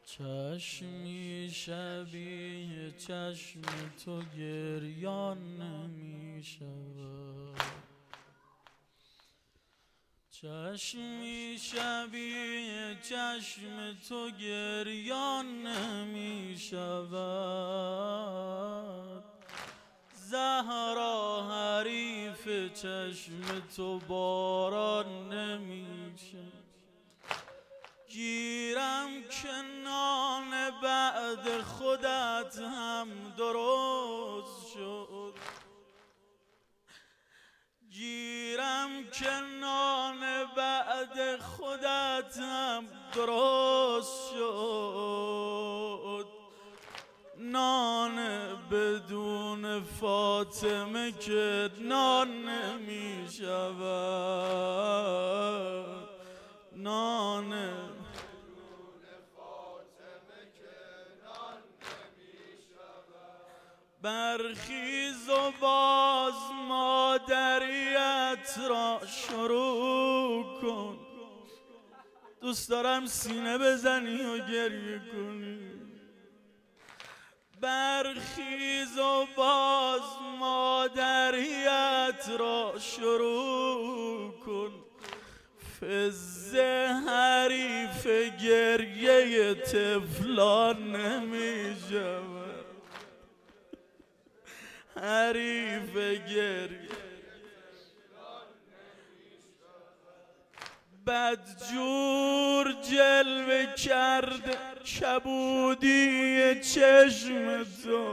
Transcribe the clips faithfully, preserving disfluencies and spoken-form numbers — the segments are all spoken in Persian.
چشمی شبیه چشم تو گریان نمی شود، چشمی شبیه چشم تو گریان نمی شود. زهرا حریف چشم تو باران نمی شود. گیرم که نان بعد خودت هم درست شد، گیرم که نان بعد خودت هم درست شد. نان بدون فاطمه که نان نمی شود، نان بدون فاطمه که نان نمی شود. برخیز و باز مادریت را شروع کن، دوست دارم سینه بزنی و گریه کنی. برخیز و باز مادریت را شروع کن، فزه حریف گریه طفلان نمی شود، حریف گریه بدجور جلوه کرده کبودی چشم تو،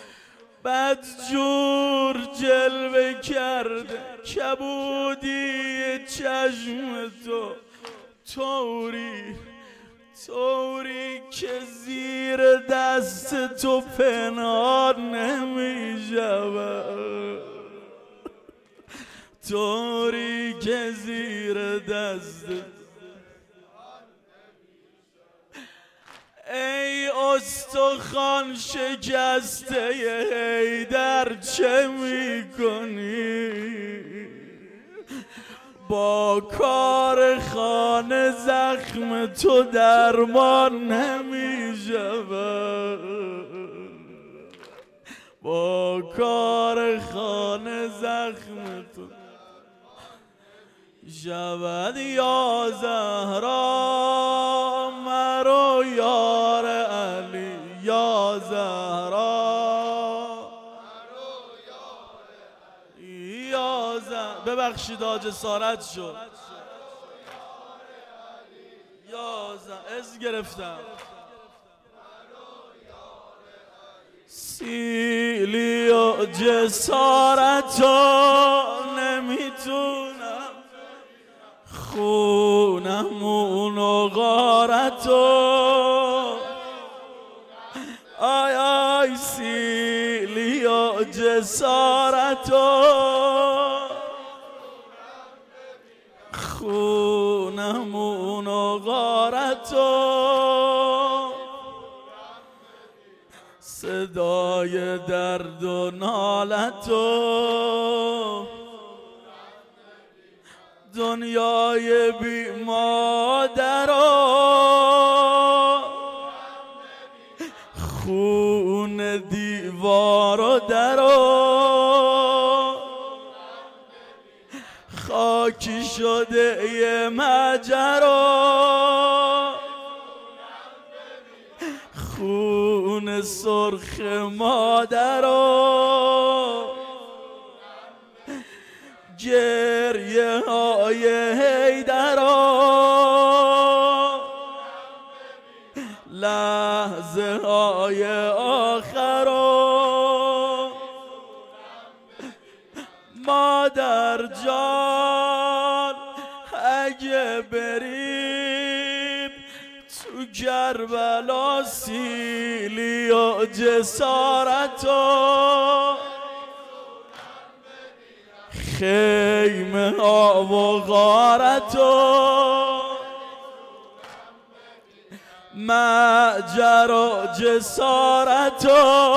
بدجور جلوه کرده کبودی چشم تو. طوری طوری که زیر دست تو پنهان نمی شود، طوری که زیر دست. ای استخوان شکسته حیدر چه میکنی؟ با کار خانه زخم تو درمان نمی شود، با کار خانه زخم تو شود. یا زهرا مرو یار علی، یا زهرا یا زهرا. ببخشید آج جسارت شد. یا زهرا از گرفتم. سیلی و جسارتو نمیتونم، خونمون و غارتو. آی آی سیلی و جسارتو، خونمون و غارتو. صدای درد و نالتو، دنیای بی مادرو، خون دیوار و درو. خاکی شده یه مجرو، خون سرخ مادرو. گریه های حیدرو، لحظه های آخرو. مادر جان اگه بریم تو کربلا، سیلی و جسارتو، خیمه ها و غارتو، مجر و جسارتو.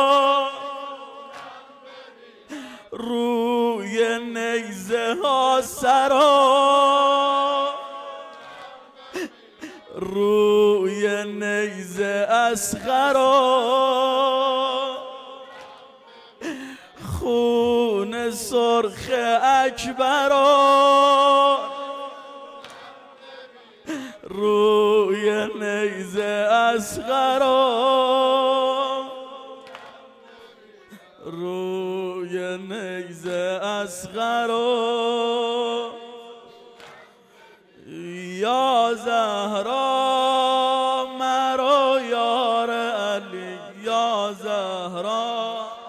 روی نیزه ها سرا، روی نیزه اصغرا خون سرخ اکبرا روی نیزه اصغرا روی نیزه اصغرا یا زهرا مرا یار علی یا زهرا